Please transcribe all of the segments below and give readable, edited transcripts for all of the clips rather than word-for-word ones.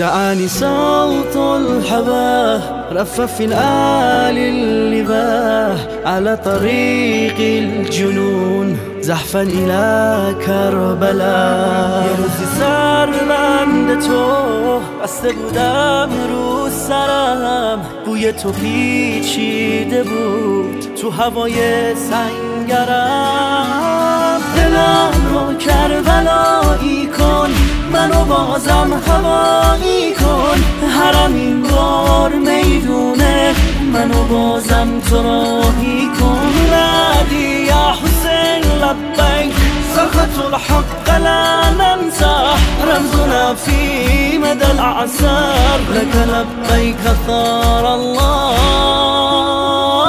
دعاني صوت الحباه رف في الآل اللباه على طريق الجنون زحفا إلى کربلا. یه روزی سر بند تو بسته بودم رو سرم، بوی تو پیچیده بود تو هوای سنگرم. دلم رو کربلایی کن، منو بازم هوایی کن، حرم این بار میدونه، منو بازم تو راهی کن. نادی یا حسین لبیک صرخة الحق لا ننسى، رمزنا في مدى الأعسار، لك لبيك ثار الله.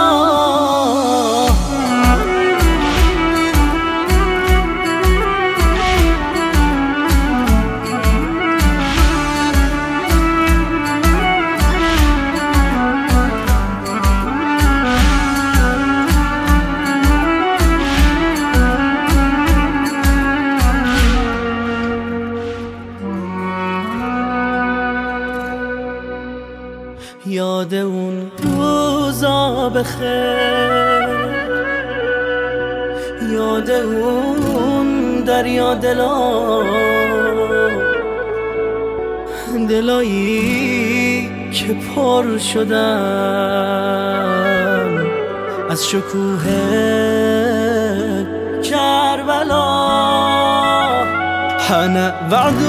یاد اون روزا بخیر، یاد اون دریا دلایی که پر شدن از شکوه کربلا. حان وعد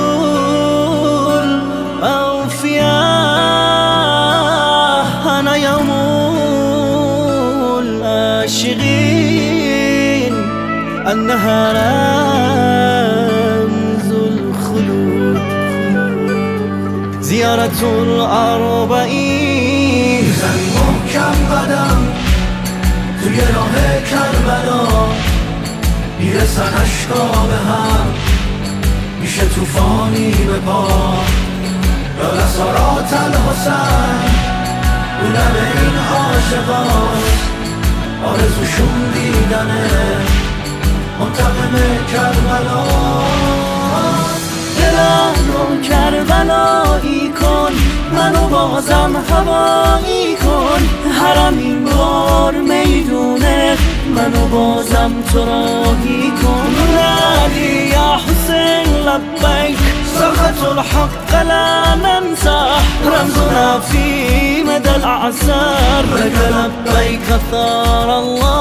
الأوفياء، أنا يوم العاشقين، النهار رمز الخلود، زيارة الأربعين. میزنی محکم قدم توی راه کربلا، میرسن اشکا به هم، میشه توفانی به پا. یا لسارات الحسین اونم این عاشقان، آرزوشون دیدنه منتقم کربلا. دلم رو کربلایی کن، منو بازم هوایی کن، حرم این بار میدونه، منو بازم تو راهی کن. نادی یا حسین لبیک صرخة الحق لا ننسى، رمزنا في مدى الأعسار، لك لبيك ثار الله.